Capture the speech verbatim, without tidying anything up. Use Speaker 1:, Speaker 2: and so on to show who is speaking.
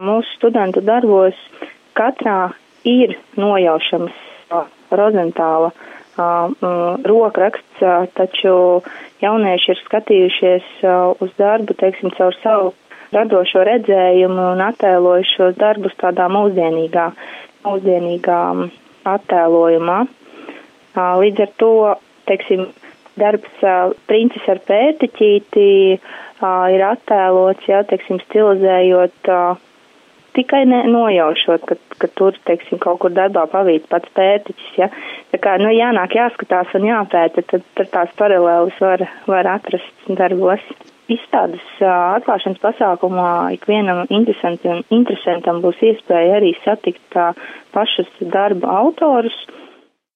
Speaker 1: mūsu studentu darbos katrā ir nojaušams uh, Rozentāla uh, rokraksts, uh, taču jaunieši ir skatījušies uh, uz darbu, teiksim, caur savu radošo redzējumu un attēlojuši šos darbus tādā mūsdienīgā, mūsdienīgā attēlojumā. Uh, līdz ar to, teiksim, darbs uh, Princes ar pērtiķīti uh, ir attēlots, jā, teiksim, stilizējot, uh, tikai ne, nojaušot, ka, ka tur, teiksim, kaut kur darbā pavīt pats pērtiķis, ja. Tā kā, nu, jānāk, jāskatās un jāpēta, tad, tad tās paralēlis var, var atrast darbos. Izstādes uh, atklāšanas pasākumā ikvienam interesantam, interesantam būs iespēja arī satikt uh, pašus darba autorus.